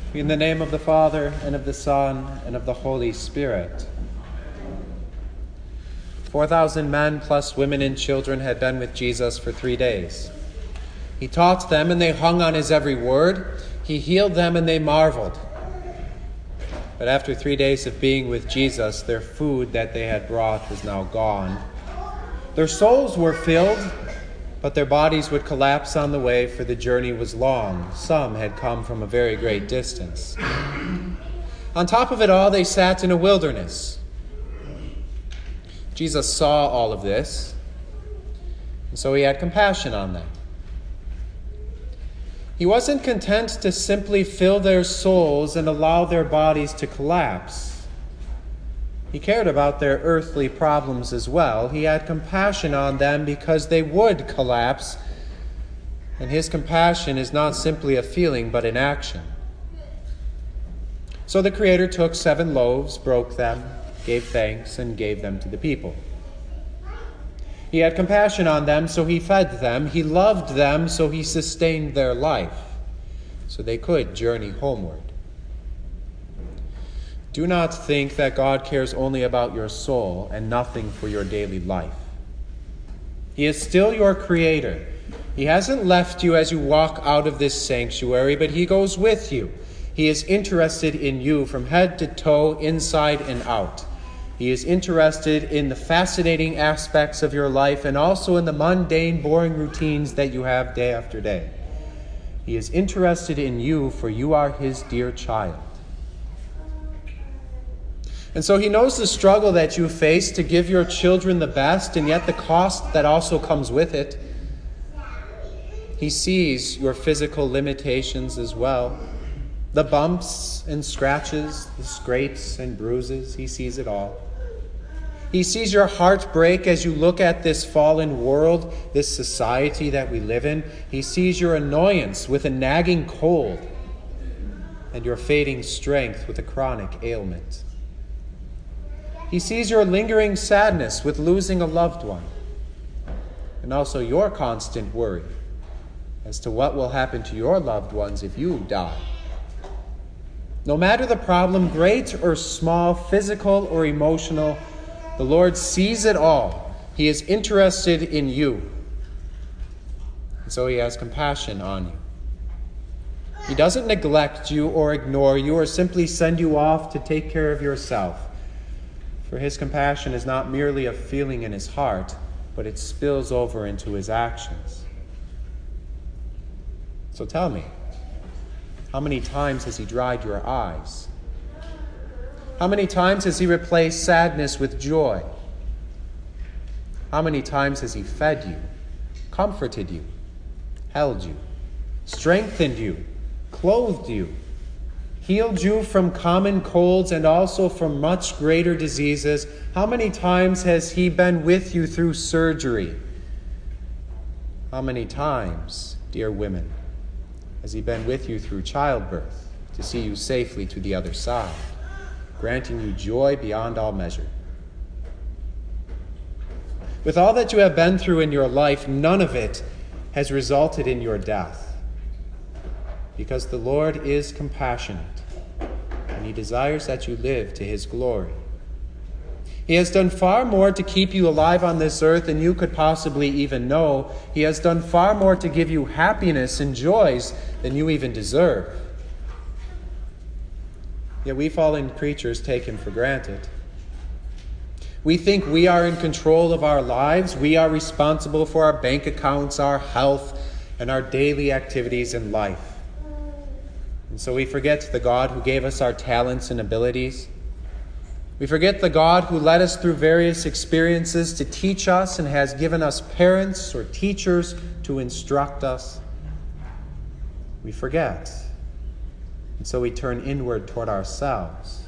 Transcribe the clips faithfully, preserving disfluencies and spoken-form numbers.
In the name of the Father, and of the Son, and of the Holy Spirit. Four thousand men plus women and children had been with Jesus for three days. He taught them, and they hung on his every word. He healed them, and they marveled. But after three days of being with Jesus, their food that they had brought was now gone. Their souls were filled, but their bodies would collapse on the way, for the journey was long. Some had come from a very great distance. On top of it all, they sat in a wilderness. Jesus saw all of this, and so he had compassion on them. He wasn't content to simply fill their souls and allow their bodies to collapse. He cared about their earthly problems as well. He had compassion on them because they would collapse. And his compassion is not simply a feeling, but an action. So the Creator took seven loaves, broke them, gave thanks, and gave them to the people. He had compassion on them, so he fed them. He loved them, so he sustained their life, so they could journey homeward. Do not think that God cares only about your soul and nothing for your daily life. He is still your Creator. He hasn't left you as you walk out of this sanctuary, but he goes with you. He is interested in you from head to toe, inside and out. He is interested in the fascinating aspects of your life and also in the mundane, boring routines that you have day after day. He is interested in you, for you are his dear child. And so he knows the struggle that you face to give your children the best, and yet the cost that also comes with it. He sees your physical limitations as well. The bumps and scratches, the scrapes and bruises, he sees it all. He sees your heart break as you look at this fallen world, this society that we live in. He sees your annoyance with a nagging cold and your fading strength with a chronic ailment. He sees your lingering sadness with losing a loved one, and also your constant worry as to what will happen to your loved ones if you die. No matter the problem, great or small, physical or emotional, the Lord sees it all. He is interested in you, and so he has compassion on you. He doesn't neglect you or ignore you or simply send you off to take care of yourself. For his compassion is not merely a feeling in his heart, but it spills over into his actions. So tell me, how many times has he dried your eyes? How many times has he replaced sadness with joy? How many times has he fed you, comforted you, held you, strengthened you, clothed you, healed you from common colds and also from much greater diseases? How many times has he been with you through surgery? How many times, dear women, has he been with you through childbirth to see you safely to the other side, granting you joy beyond all measure? With all that you have been through in your life, none of it has resulted in your death, because the Lord is compassionate, and he desires that you live to his glory. He has done far more to keep you alive on this earth than you could possibly even know. He has done far more to give you happiness and joys than you even deserve. Yet we fallen creatures take him for granted. We think we are in control of our lives. We are responsible for our bank accounts, our health, and our daily activities in life. And so we forget the God who gave us our talents and abilities. We forget the God who led us through various experiences to teach us and has given us parents or teachers to instruct us. We forget. And so we turn inward toward ourselves.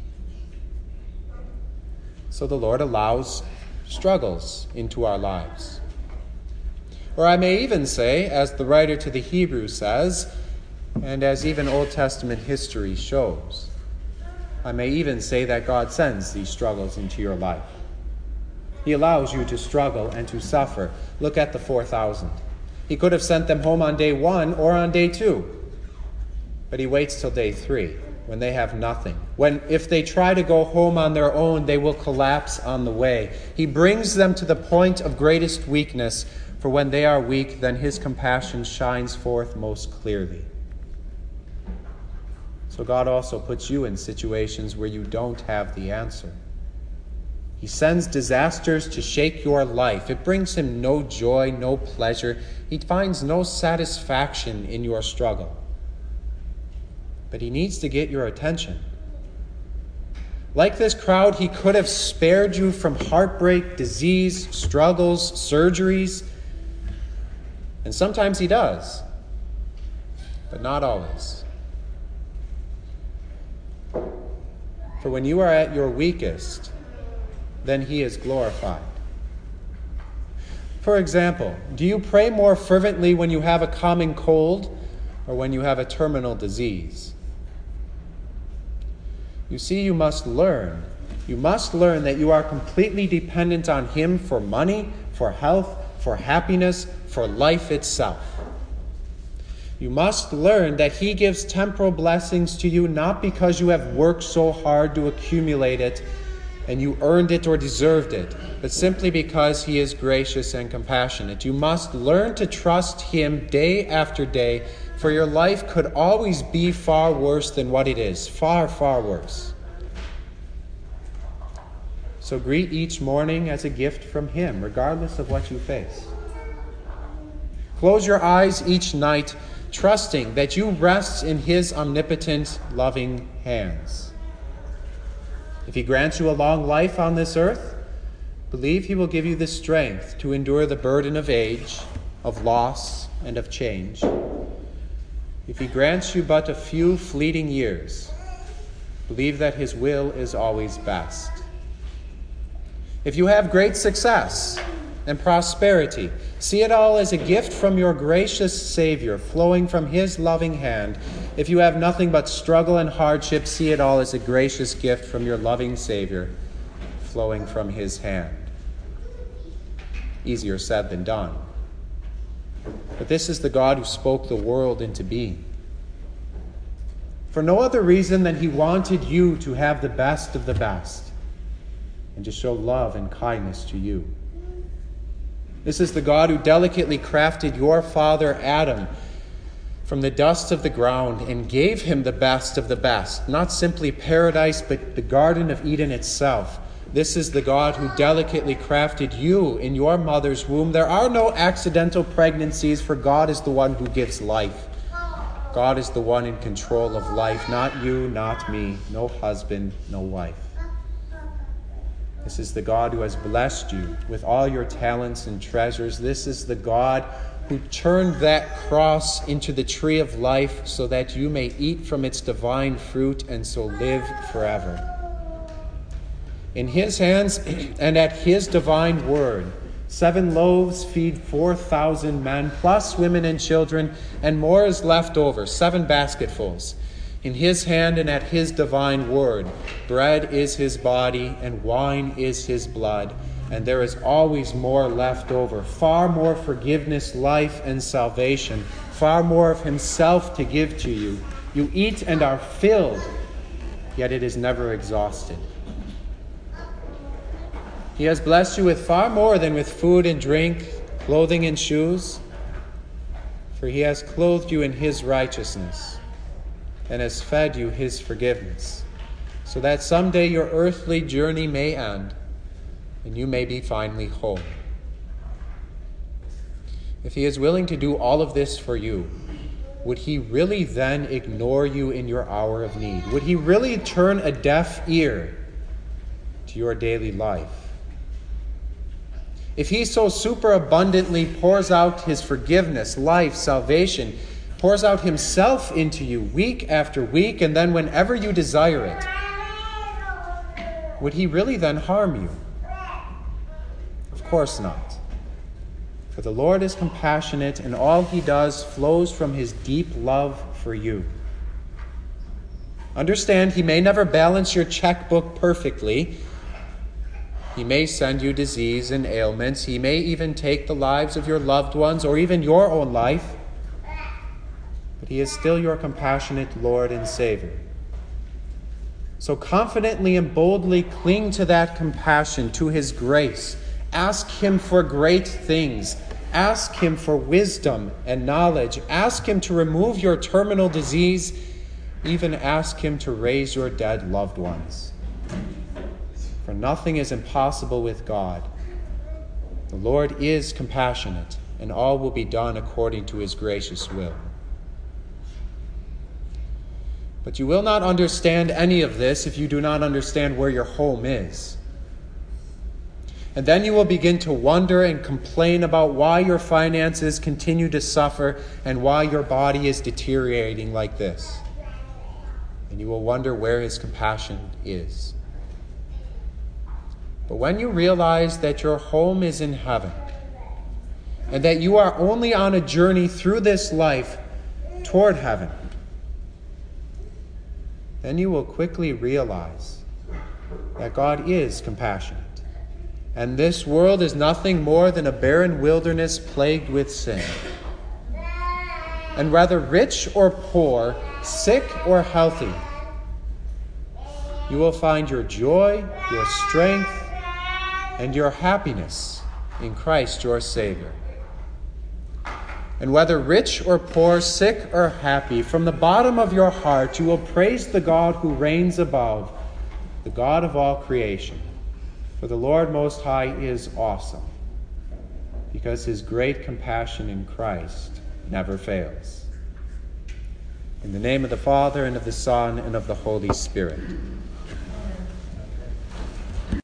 So the Lord allows struggles into our lives. Or I may even say, as the writer to the Hebrews says, and as even Old Testament history shows, I may even say that God sends these struggles into your life. He allows you to struggle and to suffer. Look at the four thousand. He could have sent them home on day one or on day two. But he waits till day three, when they have nothing. When, if they try to go home on their own, they will collapse on the way. He brings them to the point of greatest weakness, for when they are weak, then his compassion shines forth most clearly. So God also puts you in situations where you don't have the answer. He sends disasters to shake your life. It brings him no joy, no pleasure. He finds no satisfaction in your struggle. But he needs to get your attention. Like this crowd, he could have spared you from heartbreak, disease, struggles, surgeries. And sometimes he does, but not always. For when you are at your weakest, then he is glorified. For example, do you pray more fervently when you have a common cold or when you have a terminal disease? You see, you must learn. You must learn that you are completely dependent on him for money, for health, for happiness, for life itself. You must learn that he gives temporal blessings to you not because you have worked so hard to accumulate it and you earned it or deserved it, but simply because he is gracious and compassionate. You must learn to trust him day after day, for your life could always be far worse than what it is. Far, far worse. So greet each morning as a gift from him, regardless of what you face. Close your eyes each night, trusting that you rest in his omnipotent, loving hands. If he grants you a long life on this earth, believe he will give you the strength to endure the burden of age, of loss, and of change. If he grants you but a few fleeting years, believe that his will is always best. If you have great success and prosperity, see it all as a gift from your gracious Savior, flowing from his loving hand. If you have nothing but struggle and hardship, see it all as a gracious gift from your loving Savior, flowing from his hand. Easier said than done. But this is the God who spoke the world into being. For no other reason than he wanted you to have the best of the best and to show love and kindness to you. This is the God who delicately crafted your father Adam from the dust of the ground and gave him the best of the best, not simply paradise, but the Garden of Eden itself. This is the God who delicately crafted you in your mother's womb. There are no accidental pregnancies, for God is the one who gives life. God is the one in control of life, not you, not me, no husband, no wife. This is the God who has blessed you with all your talents and treasures. This is the God who turned that cross into the tree of life so that you may eat from its divine fruit and so live forever. In his hands and at his divine word, seven loaves feed four thousand men, plus women and children, and more is left over, seven basketfuls. In his hand and at his divine word, bread is his body and wine is his blood, and there is always more left over, far more forgiveness, life, and salvation, far more of himself to give to you. You eat and are filled, yet it is never exhausted. He has blessed you with far more than with food and drink, clothing and shoes, for he has clothed you in his righteousness and has fed you his forgiveness, so that someday your earthly journey may end and you may be finally whole. If he is willing to do all of this for you, would he really then ignore you in your hour of need? Would he really turn a deaf ear to your daily life? If he so superabundantly pours out his forgiveness, life, salvation, pours out himself into you week after week, and then whenever you desire it, would he really then harm you? Of course not. For the Lord is compassionate, and all he does flows from his deep love for you. Understand, he may never balance your checkbook perfectly. He may send you disease and ailments. He may even take the lives of your loved ones or even your own life. but he is still your compassionate Lord and Savior. So confidently and boldly cling to that compassion, to his grace. Ask him for great things. Ask him for wisdom and knowledge. Ask him to remove your terminal disease. Even ask him to raise your dead loved ones. For nothing is impossible with God. The Lord is compassionate, and all will be done according to his gracious will. But you will not understand any of this if you do not understand where your home is. And then you will begin to wonder and complain about why your finances continue to suffer and why your body is deteriorating like this. And you will wonder where his compassion is. But when you realize that your home is in heaven, and that you are only on a journey through this life toward heaven, then you will quickly realize that God is compassionate, and this world is nothing more than a barren wilderness plagued with sin. And whether rich or poor, sick or healthy, you will find your joy, your strength, and your happiness in Christ your Savior. And whether rich or poor, sick or happy, from the bottom of your heart you will praise the God who reigns above, the God of all creation. For the Lord Most High is awesome, because his great compassion in Christ never fails. In the name of the Father, and of the Son, and of the Holy Spirit.